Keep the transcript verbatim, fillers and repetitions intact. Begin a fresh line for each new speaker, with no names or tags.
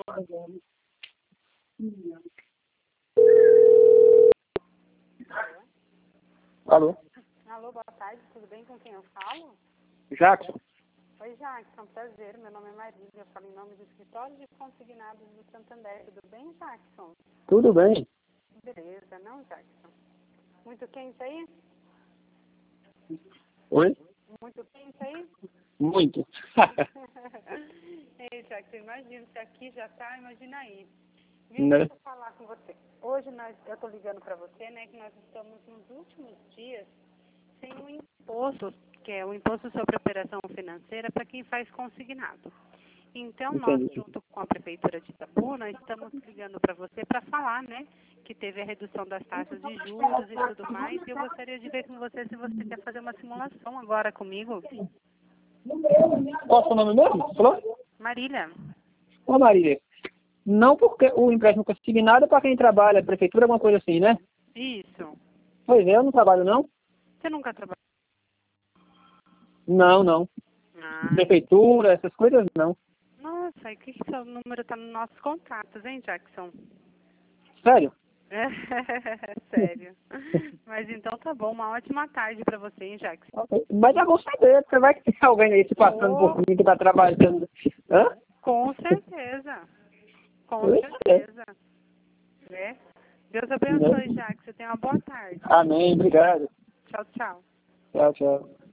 Alô?
Alô, boa tarde, tudo bem? Com quem eu falo?
Jackson?
Oi, Jackson, prazer, meu nome é Marília, eu falo em nome do Escritório de Consignados do Santander, tudo bem, Jackson?
Tudo bem?
Beleza, não, Jackson? Muito quente aí?
Oi?
Muito quente aí?
Muito.
Ei, Jackson, imagino, se aqui já tá, imagina aí. Viu,
Né?
deixa eu falar com você. Hoje nós, eu tô ligando para você, né, que nós estamos nos últimos dias sem o imposto, que é o imposto sobre operação financeira para quem faz consignado. Então, nós,
Entendi.
junto com a Prefeitura de Itabuna, estamos ligando para você para falar, né, que teve a redução das taxas de juros e tudo mais, e eu gostaria de ver com você se você quer fazer uma simulação agora comigo.
Qual é o seu nome mesmo? Falou?
Marília,
Ô, Marília. Não porque o empréstimo consignado é para quem trabalha, prefeitura, alguma coisa assim, né?
isso.
Pois é, eu não trabalho, não?
Você nunca trabalhou?
Não, não.
Ah,
Prefeitura, essas coisas, não.
nossa, e que que seu número está nos nossos contatos, hein, Jackson?
Sério?
É, sério. Mas então tá bom, uma ótima tarde para você, hein, Jackson?
Ok. Mas é bom saber, você vai ter alguém aí se passando por
Oh,
mim que está trabalhando. Hã?
com certeza. Com
Pois é.
certeza. Né? Deus
Né?
abençoe, Jackson. Tenha uma boa tarde.
Amém, obrigado.
Tchau, tchau.
Tchau, tchau.